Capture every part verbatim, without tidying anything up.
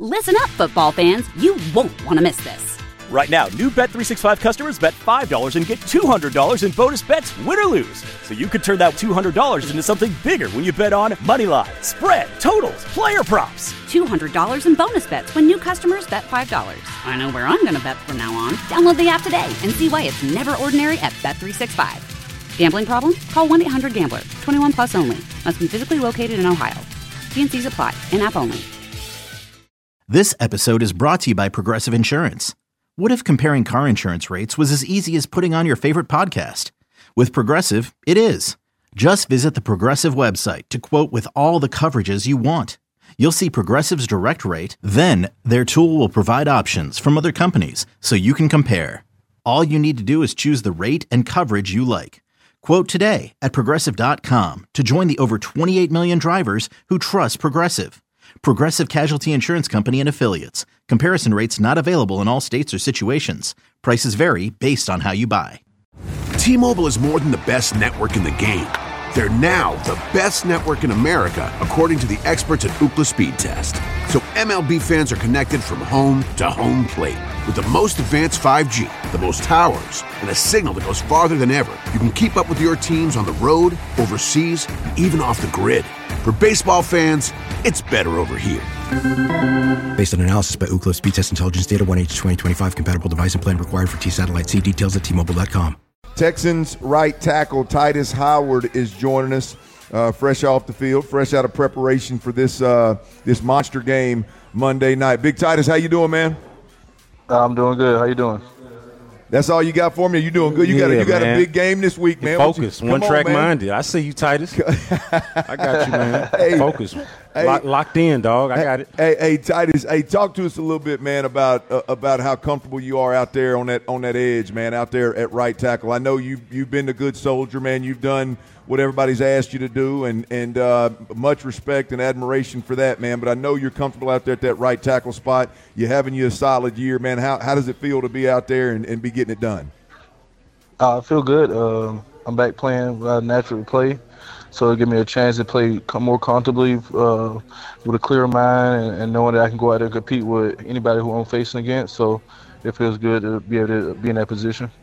Listen up, football fans. You won't want to miss this. Right now, new Bet three sixty-five customers bet five dollars and get two hundred dollars in bonus bets, win or lose. So you could turn that two hundred dollars into something bigger when you bet on money line, spread, totals, player props. two hundred dollars in bonus bets when new customers bet five dollars. I know where I'm going to bet from now on. Download the app today and see why it's never ordinary at Bet three sixty-five. Gambling problem? Call one eight hundred gambler. twenty-one plus only. Must be physically located in Ohio. T and C's apply. In-app only. This episode is brought to you by Progressive Insurance. What if comparing car insurance rates was as easy as putting on your favorite podcast? With Progressive, it is. Just visit the Progressive website to quote with all the coverages you want. You'll see Progressive's direct rate, then their tool will provide options from other companies so you can compare. All you need to do is choose the rate and coverage you like. Quote today at Progressive dot com to join the over twenty-eight million drivers who trust Progressive. Progressive Casualty Insurance Company and Affiliates. Comparison rates not available in all states or situations. Prices vary based on how you buy. T-Mobile is more than the best network in the game. They're now the best network in America, according to the experts at Ookla Speed Test. So M L B fans are connected from home to home plate. With the most advanced five G, the most towers, and a signal that goes farther than ever, you can keep up with your teams on the road, overseas, and even off the grid. For baseball fans, it's better over here. Based on analysis by Ookla Speed Test Intelligence Data, one H twenty twenty-five compatible device and plan required for T-Satellite. See details at T Mobile dot com. Texans right tackle Tytus Howard is joining us, uh, fresh off the field, fresh out of preparation for this uh, this monster game Monday night. Big Tytus, how you doing, man? I'm doing good. How you doing? That's all you got for me? You doing good? You yeah, got a, you got man. a big game this week, man. Focus, you, one track on, minded. I see you, Titus. I got you, man. Hey, Focus, hey, Lock, locked in, dog. I got it. Hey, hey, Titus. Hey, talk to us a little bit, man, about uh, about how comfortable you are out there on that on that edge, man, out there at right tackle. I know you you've been a good soldier, man. You've done what everybody's asked you to do, and and uh, much respect and admiration for that, man. But I know you're comfortable out there at that right tackle spot. You're having you a solid year, man. How how does it feel to be out there and, and be getting it done? Uh, I feel good. Uh, I'm back playing where I naturally play, so it gives me a chance to play more comfortably uh, with a clear mind and, and knowing that I can go out there and compete with anybody who I'm facing against. So it feels good to be able to be in that position.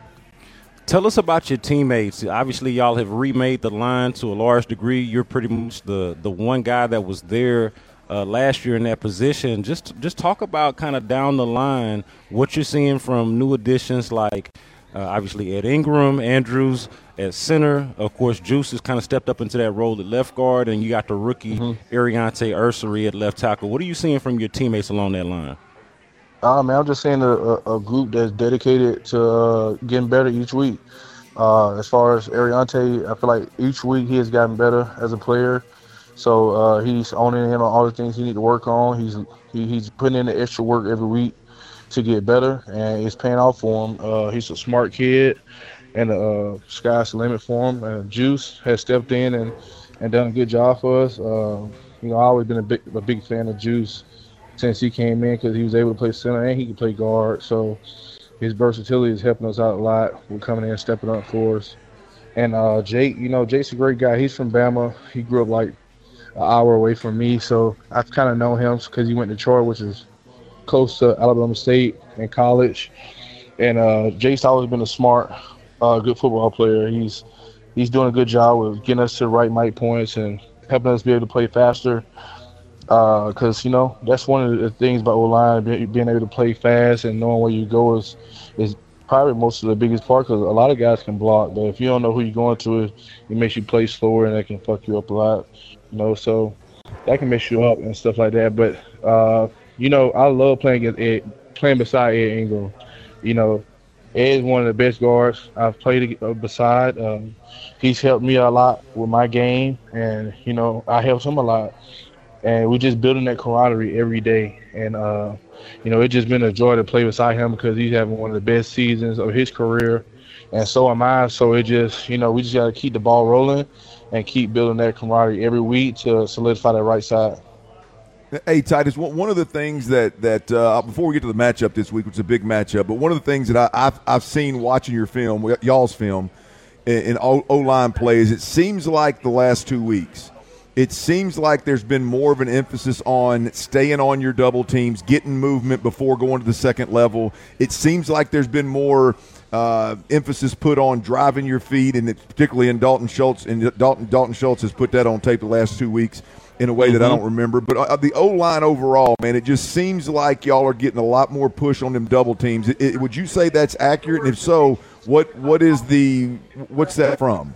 Tell us about your teammates. Obviously, y'all have remade the line to a large degree. You're pretty much the, the one guy that was there uh, last year in that position. Just just talk about kind of down the line what you're seeing from new additions like uh, obviously Ed Ingram, Andrews at center. Of course, Juice has kind of stepped up into that role at left guard, and you got the rookie mm-hmm. Ariante Ursery at left tackle. What are you seeing from your teammates along that line? Uh, man, I'm just seeing a, a, a group that's dedicated to uh, getting better each week. Uh, as far as Ariante, I feel like each week he has gotten better as a player. So uh, he's owning in on all the things he needs to work on. He's he, he's putting in the extra work every week to get better, and it's paying off for him. Uh, he's a smart kid, and uh, sky's the limit for him. Uh, Juice has stepped in and, and done a good job for us. Uh, you know, I've always been a big a big fan of Juice since he came in because he was able to play center and he could play guard. So his versatility is helping us out a lot. We're coming in and stepping up for us. And uh, Jake, you know, Jake's a great guy. He's from Bama. He grew up like an hour away from me, so I've kind of known him because he went to Troy, which is close to Alabama State in college. And uh, Jake's always been a smart, uh, good football player. He's he's doing a good job with getting us to the right mic points and helping us be able to play faster. Because, uh, you know, that's one of the things about O-line, being able to play fast and knowing where you go is is probably most of the biggest part, because a lot of guys can block, but if you don't know who you're going to, it, it makes you play slower and that can fuck you up a lot, you know, so that can mess you up and stuff like that. But, uh, you know, I love playing against Ed, playing beside Ed Ingram. You know, Ed is one of the best guards I've played beside. Um, he's helped me a lot with my game, and, you know, I helped him a lot. And we're just building that camaraderie every day. And, uh, you know, it's just been a joy to play beside him because he's having one of the best seasons of his career. And so am I. So it just, you know, we just got to keep the ball rolling and keep building that camaraderie every week to solidify that right side. Hey, Titus, one of the things that, that uh, before we get to the matchup this week, which is a big matchup, but one of the things that I, I've, I've seen watching your film, y'all's film, in, in O-line plays, it seems like the last two weeks, it seems like there's been more of an emphasis on staying on your double teams, getting movement before going to the second level. It seems like there's been more uh, emphasis put on driving your feet, and it's particularly in Dalton Schultz. And Dalton Dalton Schultz has put that on tape the last two weeks in a way mm-hmm. that I don't remember. But uh, the O-line overall, man, it just seems like y'all are getting a lot more push on them double teams. It, it, would you say that's accurate? And if so, what what is the what's that from?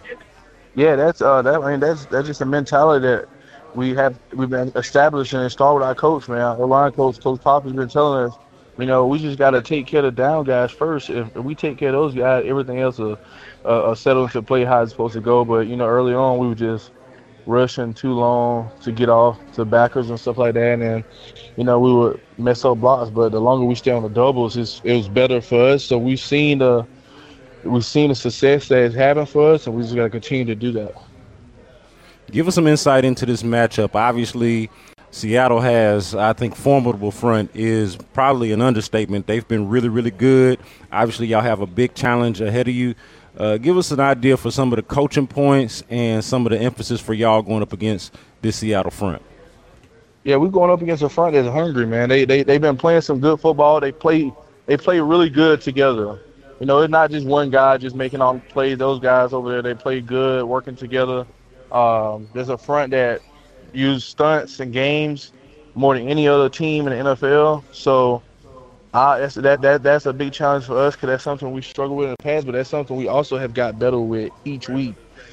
Yeah, that's uh, that. I mean, that's that's just a mentality that we have we've been establishing and start with our coach, man. Our line coach, Coach Pop, has been telling us, you know, we just got to take care of the down guys first. If, if we take care of those guys, everything else will uh, settle into play how it's supposed to go. But you know, early on, we were just rushing too long to get off to backers and stuff like that, and you know, we would mess up blocks. But the longer we stay on the doubles, it's, it was better for us. So we've seen the We've seen the success that it's having for us, and we just got to continue to do that. Give us some insight into this matchup. Obviously, Seattle has, I think, formidable front is probably an understatement. They've been really, really good. Obviously, y'all have a big challenge ahead of you. Uh, give us an idea for some of the coaching points and some of the emphasis for y'all going up against this Seattle front. Yeah, we're going up against a front that's hungry, man. They, they, they've been playing some good football. They play, they play really good together. You know, it's not just one guy just making all the plays. Those guys over there, they play good, working together. Um, there's a front that use stunts and games more than any other team in the N F L. So uh, that's, that, that, that's a big challenge for us because that's something we struggled with in the past, but that's something we also have got better with each week.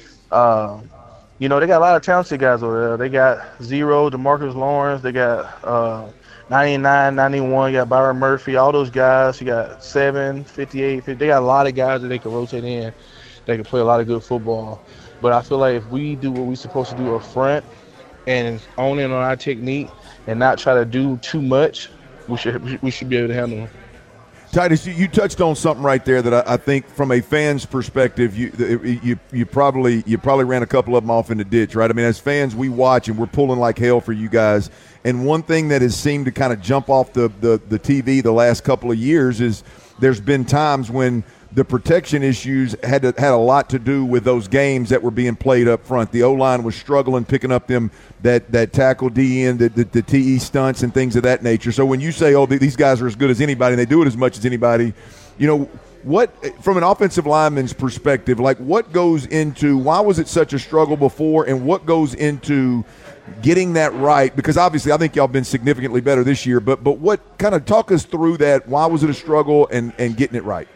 Uh, you know, they got a lot of talented guys over there. They got Zero, DeMarcus Lawrence. They got uh, – ninety-nine, ninety-one, you got Byron Murphy, all those guys. You got seven, fifty-eight, fifty. They got a lot of guys that they can rotate in. They can play a lot of good football. But I feel like if we do what we're supposed to do up front and own in on our technique and not try to do too much, we should we should be able to handle them. Titus, you, you touched on something right there that I, I think, from a fan's perspective, you, you you probably you probably ran a couple of them off in the ditch, right? I mean, as fans, we watch and we're pulling like hell for you guys. And one thing that has seemed to kind of jump off the, the, the T V the last couple of years is there's been times when the protection issues had to, had a lot to do with those games that were being played up front. The O-line was struggling picking up them that, that tackle D N, the, the, the T E stunts and things of that nature. So when you say, oh, these guys are as good as anybody and they do it as much as anybody, you know, what, from an offensive lineman's perspective, like what goes into, why was it such a struggle before, and what goes into getting that right? Because obviously I think y'all been significantly better this year, but but what kind of talk us through that? Why was it a struggle and, and getting it right?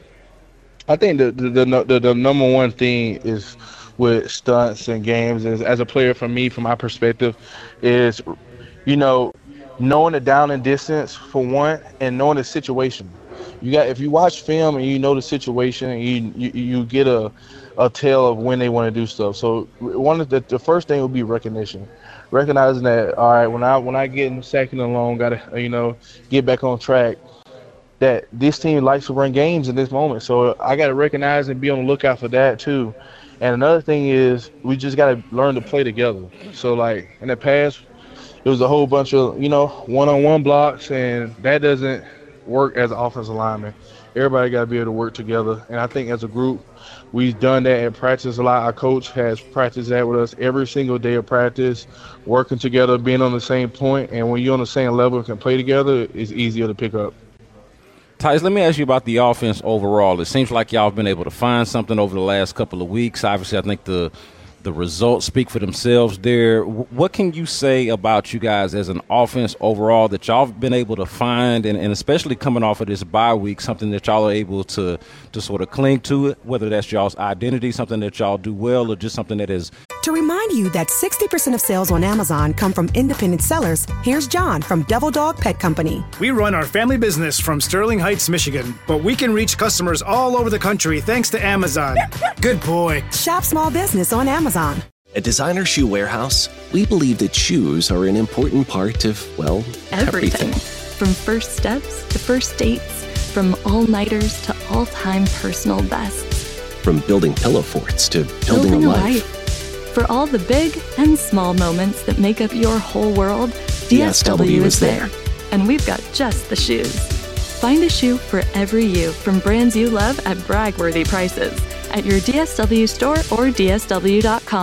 I think the the, the the the number one thing is with stunts and games is, as a player, for me, from my perspective, is, you know, knowing the down and distance for one, and knowing the situation. You got, if you watch film and you know the situation, and you you, you get a a tell of when they want to do stuff. So one of the the first thing would be recognition, recognizing that, all right, when I when I get in second and long, gotta, you know, get back on track. That this team likes to run games in this moment, so I got to recognize and be on the lookout for that too. And another thing is we just got to learn to play together. So like in the past, it was a whole bunch of, you know, one-on-one blocks, and that doesn't work as an offensive lineman. Everybody got to be able to work together, and I think as a group, we've done that in practice a lot. Our coach has practiced that with us every single day of practice, working together, being on the same point, and when you're on the same level and can play together, it's easier to pick up. Tice, let me ask you about the offense overall. It seems like y'all have been able to find something over the last couple of weeks. Obviously, I think the the results speak for themselves there. What can you say about you guys as an offense overall that y'all have been able to find, and, and especially coming off of this bye week, something that y'all are able to, to sort of cling to it, whether that's y'all's identity, something that y'all do well, or just something that is. To remind you that sixty percent of sales on Amazon come from independent sellers, here's John from Devil Dog Pet Company. We run our family business from Sterling Heights, Michigan, but we can reach customers all over the country thanks to Amazon. Good boy. Shop small business on Amazon. At Designer Shoe Warehouse, we believe that shoes are an important part of, well, everything. everything. From first steps to first dates, from all-nighters to all-time personal bests. From building pillow forts to building, building a, a life. life. For all the big and small moments that make up your whole world, D S W, D S W is there. And we've got just the shoes. Find a shoe for every you from brands you love at brag-worthy prices at your D S W store or D S W dot com.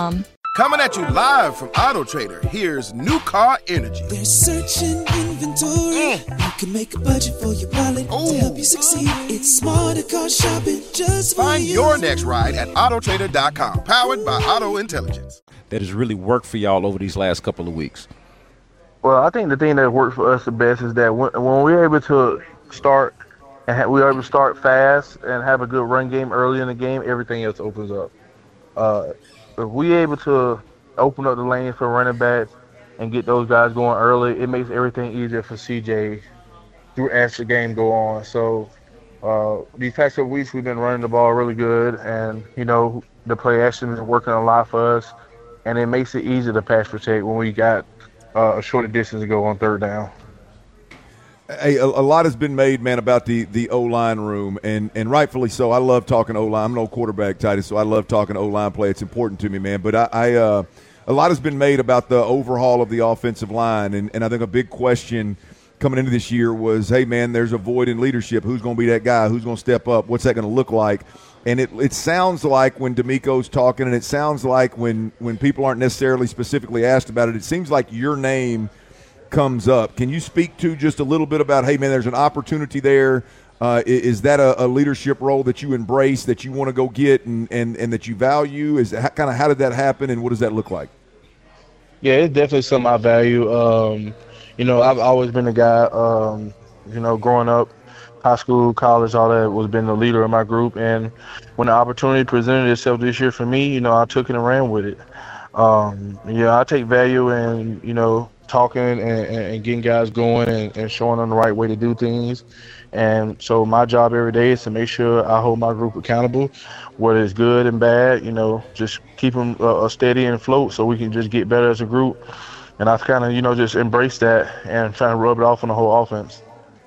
Coming at you live from Auto Trader, here's New Car Energy. They're searching inventory. Mm. You can make a budget for your wallet Ooh. to help you succeed. It's smarter car shopping just for Find you. your next ride at auto trader dot com, powered by Auto Intelligence. That has really worked for y'all over these last couple of weeks? Well, I think the thing that worked for us the best is that when, when we're able to start and ha- we're able to start fast and have a good run game early in the game, everything else opens up. Uh, if we're able to open up the lanes for running backs and get those guys going early, it makes everything easier for C J through as the game go on. So uh, these past couple weeks we've been running the ball really good, and you know the play action is working a lot for us, and it makes it easier to pass protect when we got uh, a shorter distance to go on third down. Hey, a, a lot has been made, man, about the, the O-line room, and, and rightfully so. I love talking O-line. I'm an old quarterback, Titus, so I love talking O-line play. It's important to me, man. But I, I uh, a lot has been made about the overhaul of the offensive line, and, and I think a big question coming into this year was, hey, man, there's a void in leadership. Who's going to be that guy? Who's going to step up? What's that going to look like? And it it sounds like when D'Amico's talking, and it sounds like when, when people aren't necessarily specifically asked about it, it seems like your name – comes up. Can you speak to just a little bit about, hey, man, there's an opportunity there. Uh, is that a, a leadership role that you embrace, that you want to go get and, and, and that you value? Is that, kind of how did that happen, and what does that look like? Yeah, it's definitely something I value. Um, you know, I've always been a guy, um, you know, growing up, high school, college, all that, was been the leader of my group. And when the opportunity presented itself this year for me, you know, I took it and ran with it. Um, yeah, I take value in, you know, talking and, and getting guys going and, and showing them the right way to do things. And so my job every day is to make sure I hold my group accountable, whether it's good and bad, you know, just keep them uh, steady and float so we can just get better as a group. And I've kind of, you know, just embraced that and trying to rub it off on the whole offense.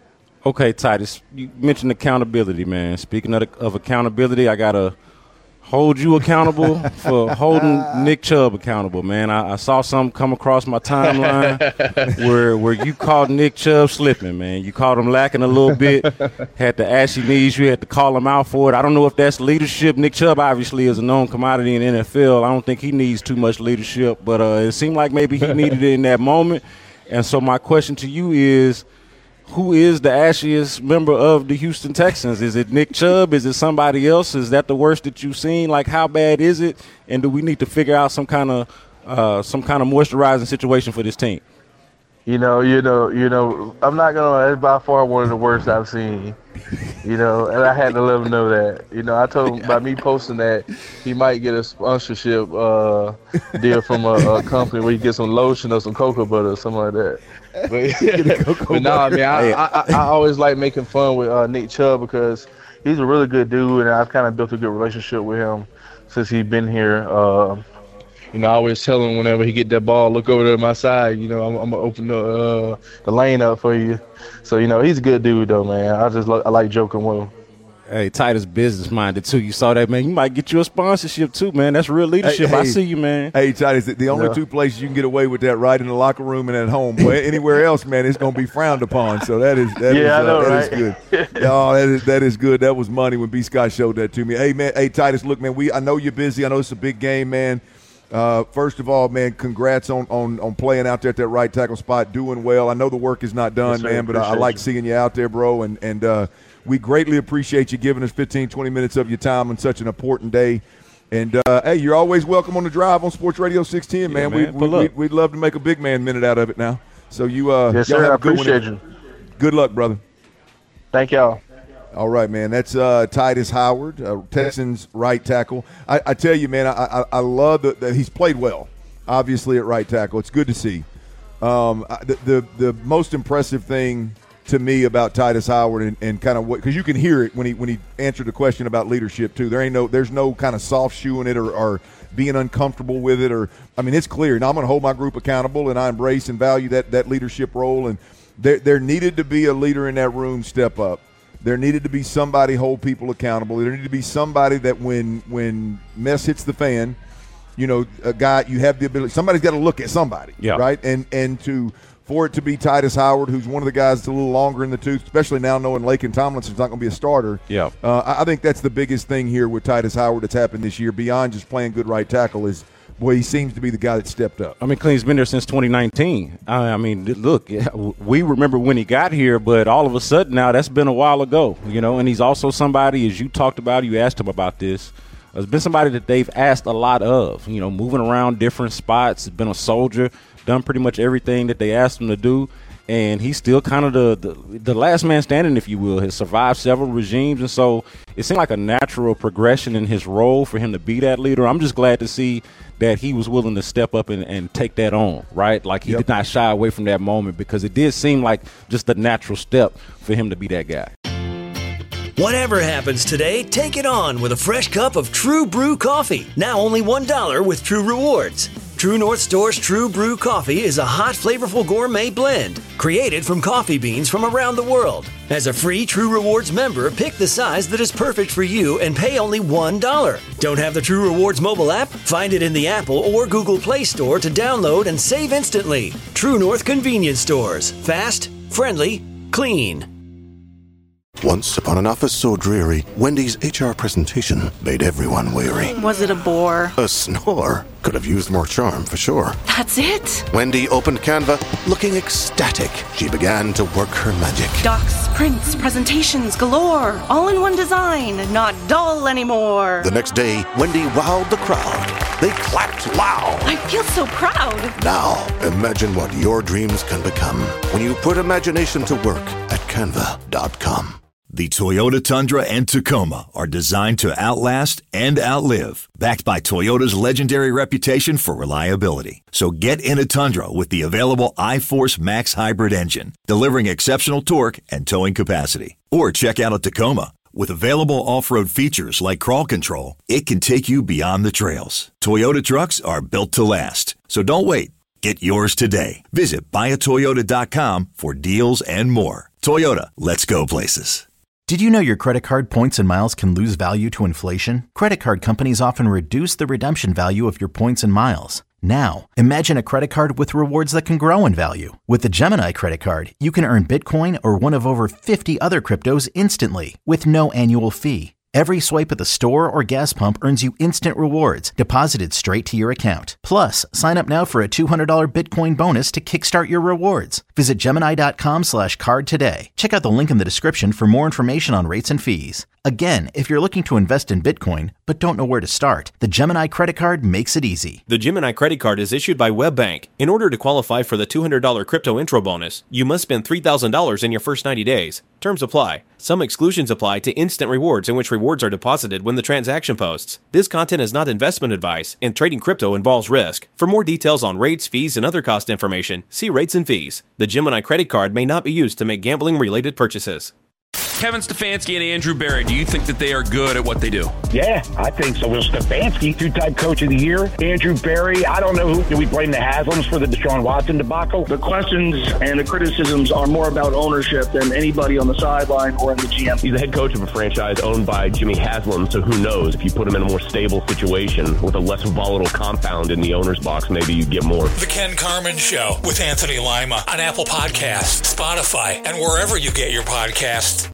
Okay, Titus, you mentioned accountability, man. Speaking of, of accountability, I got to hold you accountable for holding Nick Chubb accountable, man. I, I saw something come across my timeline where where you caught Nick Chubb slipping, man. You caught him lacking a little bit, had to ask your knees, you had to call him out for it. I don't know if that's leadership. Nick Chubb obviously is a known commodity in the N F L. I don't think he needs too much leadership, but uh, it seemed like maybe he needed it in that moment. And so my question to you is, who is the ashiest member of the Houston Texans? Is it Nick Chubb? Is it somebody else? Is that the worst that you've seen? Like, how bad is it? And do we need to figure out some kind of uh, some kind of moisturizing situation for this team? You know, you know, you know. I'm not gonna. It's by far one of the worst I've seen. You know, and I had to let him know that. You know, I told him by me posting that he might get a sponsorship uh, deal from a, a company where he gets some lotion or some cocoa butter or something like that. But, but no, I mean, I, I, I always like making fun with uh, Nick Chubb because he's a really good dude, and I've kind of built a good relationship with him since he's been here. Uh, you know, I always tell him whenever he get that ball, look over to my side. You know, I'm, I'm gonna open the uh, the lane up for you. So you know, he's a good dude though, man. I just lo- I like joking with him. Hey, Titus business minded too. You saw that, man. You might get you a sponsorship too, man. That's real leadership. Hey, I hey, see you, man. Hey, Titus, the, the only yeah. two places you can get away with that, right in the locker room and at home. Boy, anywhere else, man, it's gonna be frowned upon. So that is that yeah, is, uh, I know, that right? is good. Oh, that is that is good. That was money when B. Scott showed that to me. Hey, man. Hey, Titus, look, man. We I know you're busy. I know it's a big game, man. Uh, first of all, man, congrats on, on, on playing out there at that right tackle spot, doing well. I know the work is not done, yes, man, but I, I like you. seeing you out there, bro. And and uh, we greatly appreciate you giving us fifteen, twenty minutes of your time on such an important day. And, uh, hey, you're always welcome on the drive on Sports Radio six ten, man. Yeah, man. We, we, we'd, we'd love to make a big man minute out of it now. So you uh, yes, y'all sir, have I a good appreciate one. you. Good luck, brother. Thank y'all. All right, man. That's uh, Titus Howard, uh, Texans right tackle. I, I tell you, man, I, I, I love that he's played well, obviously, at right tackle. It's good to see. Um, the, the the most impressive thing to me about Titus Howard and, and kind of what, because you can hear it when he when he answered the question about leadership too. There ain't no there's no kind of soft shoeing it or, or being uncomfortable with it, or I mean, it's clear. Now I'm going to hold my group accountable, and I embrace and value that that leadership role. And there there needed to be a leader in that room step up. There needed to be somebody hold people accountable. There needed to be somebody that when when mess hits the fan, you know, a guy, you have the ability. Somebody's got to look at somebody, yeah. right? And and to for it to be Titus Howard, who's one of the guys that's a little longer in the tooth, especially now knowing Lakin Tomlinson's not going to be a starter. Yeah, uh, I think that's the biggest thing here with Titus Howard that's happened this year, beyond just playing good right tackle, is boy, he seems to be the guy that stepped up. I mean, Clean's been there since twenty nineteen. I, I mean, look, we remember when he got here, but all of a sudden now that's been a while ago, you know, and he's also somebody, as you talked about, you asked him about this, has been somebody that they've asked a lot of, you know, moving around different spots, been a soldier, done pretty much everything that they asked him to do. And he's still kind of the, the the last man standing, if you will. Has survived several regimes, and so it seemed like a natural progression in his role for him to be that leader. I'm just glad to see that he was willing to step up and, and take that on, right? Like he yep. did not shy away from that moment, because it did seem like just the natural step for him to be that guy. Whatever happens today, take it on with a fresh cup of True Brew coffee. Now only one dollar with True Rewards. True North Store's True Brew Coffee is a hot, flavorful gourmet blend created from coffee beans from around the world. As a free True Rewards member, pick the size that is perfect for you and pay only one dollar. Don't have the True Rewards mobile app? Find it in the Apple or Google Play Store to download and save instantly. True North Convenience Stores. Fast, friendly, clean. Once upon an office so dreary, Wendy's H R presentation made everyone weary. Was it a bore? A snore. Could have used more charm, for sure. That's it? Wendy opened Canva, looking ecstatic. She began to work her magic. Docs, prints, presentations galore. All in one design, not dull anymore. The next day, Wendy wowed the crowd. They clapped loud. I feel so proud. Now, imagine what your dreams can become when you put imagination to work at canva dot com. The Toyota Tundra and Tacoma are designed to outlast and outlive, backed by Toyota's legendary reputation for reliability. So get in a Tundra with the available iForce Max hybrid engine, delivering exceptional torque and towing capacity. Or check out a Tacoma. With available off-road features like crawl control, it can take you beyond the trails. Toyota trucks are built to last. So don't wait. Get yours today. Visit buy a toyota dot com for deals and more. Toyota, let's go places. Did you know your credit card points and miles can lose value to inflation? Credit card companies often reduce the redemption value of your points and miles. Now, imagine a credit card with rewards that can grow in value. With the Gemini credit card, you can earn Bitcoin or one of over fifty other cryptos instantly with no annual fee. Every swipe at the store or gas pump earns you instant rewards deposited straight to your account. Plus, sign up now for a two hundred dollars Bitcoin bonus to kickstart your rewards. Visit Gemini dot com slash card today. Check out the link in the description for more information on rates and fees. Again, if you're looking to invest in Bitcoin but don't know where to start, the Gemini credit card makes it easy. The Gemini credit card is issued by WebBank. In order to qualify for the two hundred dollars crypto intro bonus, you must spend three thousand dollars in your first ninety days. Terms apply. Some exclusions apply to instant rewards, in which rewards are deposited when the transaction posts. This content is not investment advice, and trading crypto involves risk. For more details on rates, fees, and other cost information, see rates and fees. The Gemini credit card may not be used to make gambling-related purchases. Kevin Stefanski and Andrew Berry, do you think that they are good at what they do? Yeah, I think so. Well, Stefanski, two-time coach of the year. Andrew Berry, I don't know who. Do we blame the Haslams for the Deshaun Watson debacle? The questions and the criticisms are more about ownership than anybody on the sideline or in the G M. He's the head coach of a franchise owned by Jimmy Haslam, so who knows? If you put him in a more stable situation with a less volatile compound in the owner's box, maybe you get more. The Ken Carman Show with Anthony Lima on Apple Podcasts, Spotify, and wherever you get your podcasts.